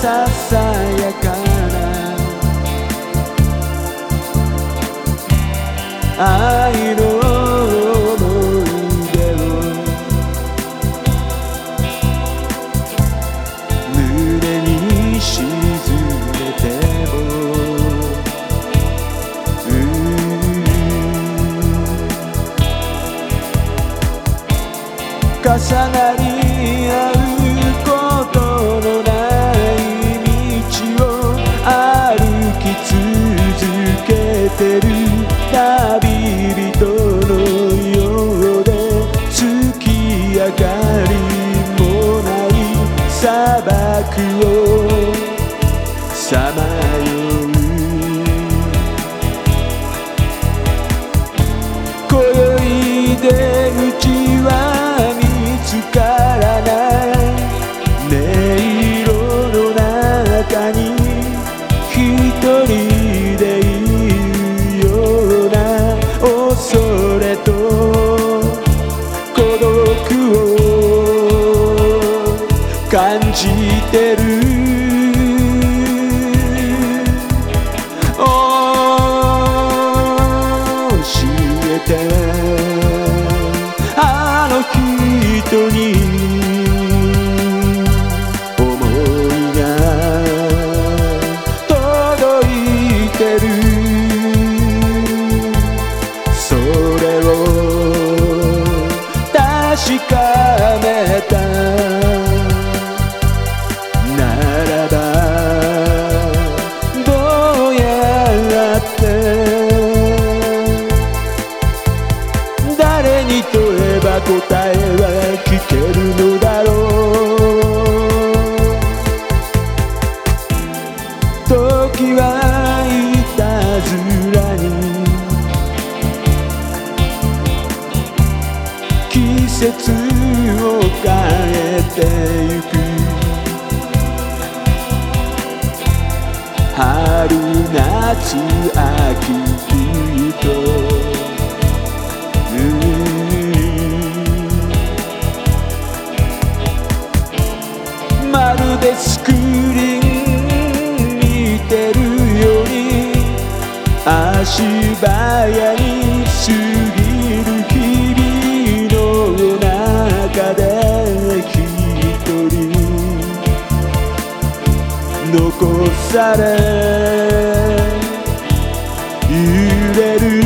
ささやかな愛の思い出を胸に沈めても重なり合うことのない道を歩き続けてる旅人のようで月明かりもない砂漠をさまよう今宵出口は見つからない音色の中に一人でいるような恐れと孤独を感じてる教えてあの人に思いが届いてるそれを確かめたならばどうやって誰に問えば答えは聞けるのだろう時はいたずらに季節を変えてゆく春夏秋冬とまるでスクリーン見てるように足早に過ぎる日々の中で一人残され揺れる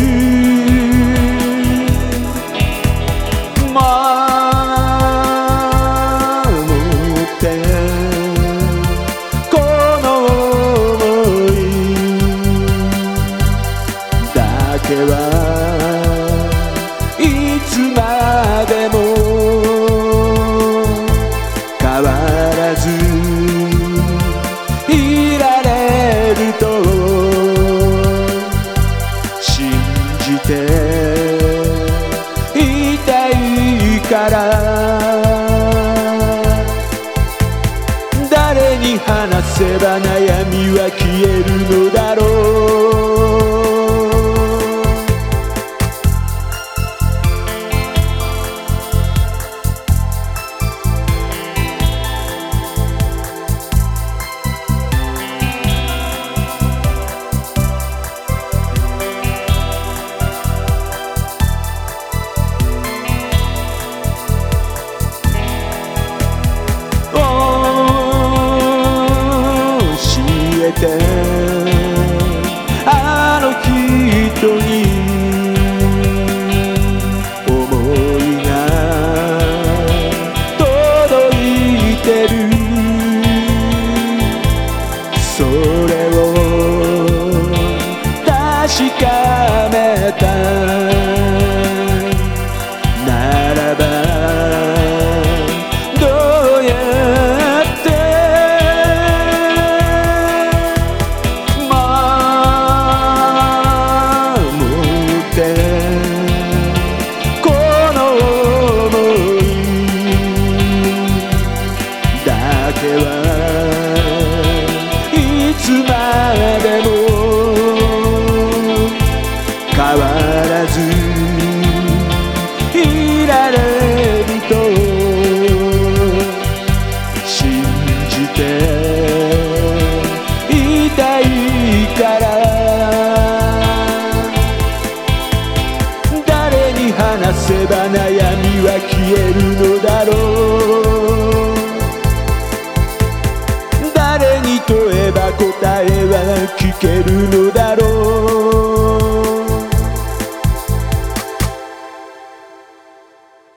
いつまでも変わらずいられると信じていたいから誰に話せば悩みは消えるのだろうあの人に思いが届いてるそれを確かめたならばどうやっていつまでもから誰に話せば悩みは消えるのだろう誰に問えば答えは聞けるのだろう